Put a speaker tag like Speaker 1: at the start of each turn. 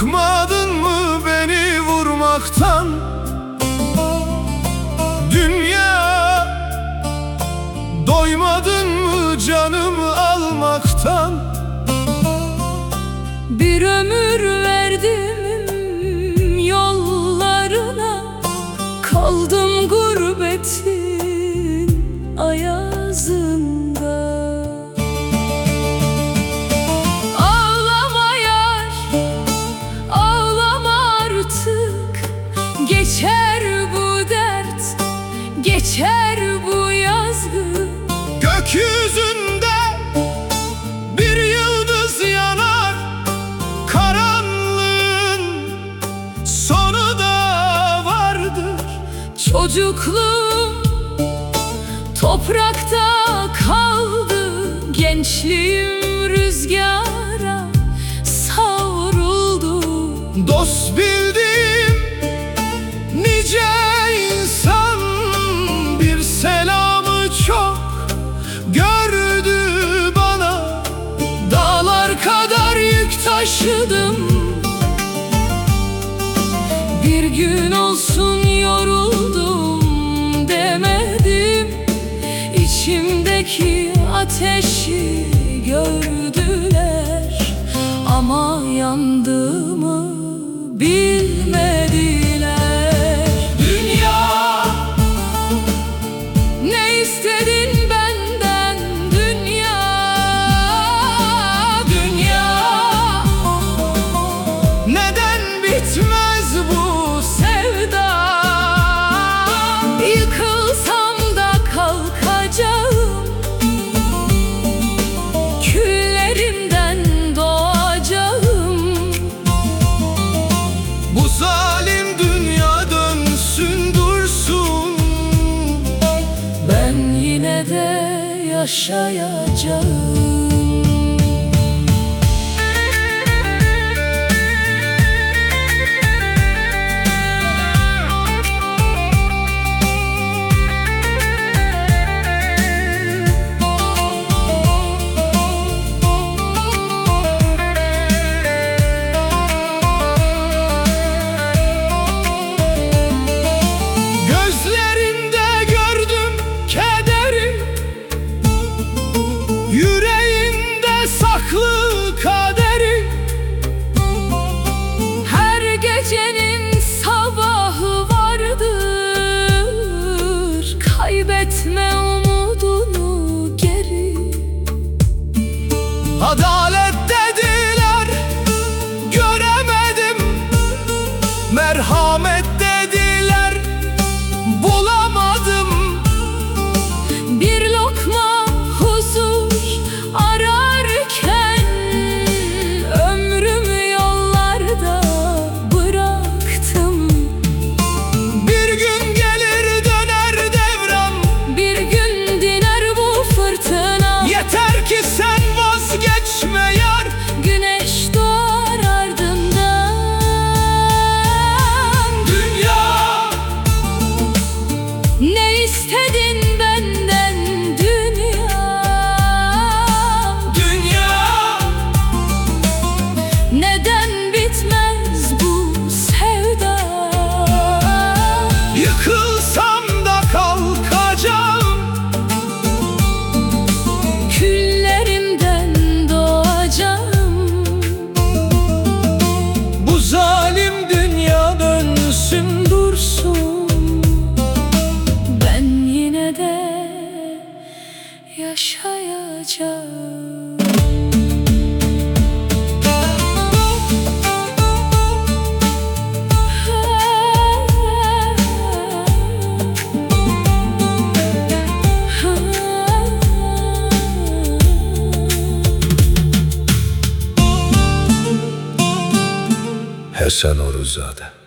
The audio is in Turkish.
Speaker 1: Bıkmadın mı beni vurmaktan? Dünya, doymadın mı canımı almaktan?
Speaker 2: Bir ömür verdim yollarına, kaldım gurbetin ayazında. Ağlama yar, ağlama artık. Geçer bu dert, geçer bu yazgı.
Speaker 1: Gökyüzünde bir yıldız yanar, karanlığın sonu da vardır.
Speaker 2: Çocukluğum toprakta kaldı, gençliğim rüzgara savruldu.
Speaker 1: Dost bildiğim nice insan bir selamı çok gördü bana.
Speaker 2: Dağlar kadar yük taşıdım, bir gün olsun yoruldum demedim. İçimdeki ateşi gördüler ama yandığımı bilmediler.
Speaker 1: Dünya,
Speaker 2: Ne istedin benden dünya? Dünya,
Speaker 1: neden bitmez bu
Speaker 2: sevda? Yıkılsam da kalkacağım, küllerimden doğacağım.
Speaker 1: Bu zalim dünya dönsün dursun,
Speaker 2: Ben yine de yaşayacağım.
Speaker 1: gözlerinde gördüm kederi, yüreğinde saklı kaderi.
Speaker 2: Her gecenin sabahı vardır, kaybetme umudunu geri.
Speaker 1: Adalet dediler, göremedim. Merhamet dediler, bulamadım.
Speaker 2: Bir lokma huzur ararken ömrümü yollarda bıraktım.
Speaker 1: Bir gün gelir döner devran,
Speaker 2: Bir gün diner bu fırtına.
Speaker 1: yeter ki sen vazgeçme yar.
Speaker 2: Güneş doğar ardından.
Speaker 1: Dünya,
Speaker 2: Ne istedin benden dünya?
Speaker 1: dünya,
Speaker 2: Neden bitmez bu sevda?
Speaker 1: yıkılsam da kalkacağım.
Speaker 2: Küllerimden doğacağım.
Speaker 1: Bu zalim dünya dönsün dursun,
Speaker 2: Ben yine de yaşayacağım.
Speaker 1: Hasan Oruzade.